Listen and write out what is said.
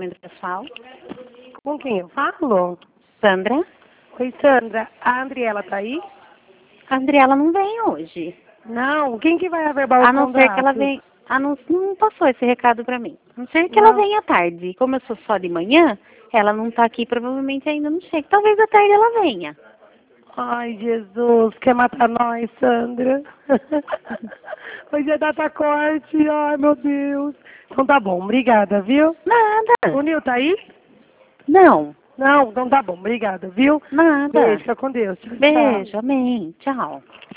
departamento pessoal. Com quem eu falo? Sandra? Oi, Sandra. A Andriela tá aí? A Adriela não vem hoje. Não. Quem que vai averbar o A não ser que ela contrato? venha. Não passou esse recado pra mim. A não ser que ela venha à tarde. Como eu sou só de manhã, ela não tá aqui, provavelmente ainda não chega. Talvez à tarde ela venha. Ai, Jesus, quer matar nós, Sandra? Hoje é data corte, ai, meu Deus. Então tá bom, obrigada, viu? O Nada. Nil tá aí? Não, Não, então tá bom, obrigada, viu? nada. Beijo, fica com Deus. Tchau, tchau. Beijo, amém. Tchau.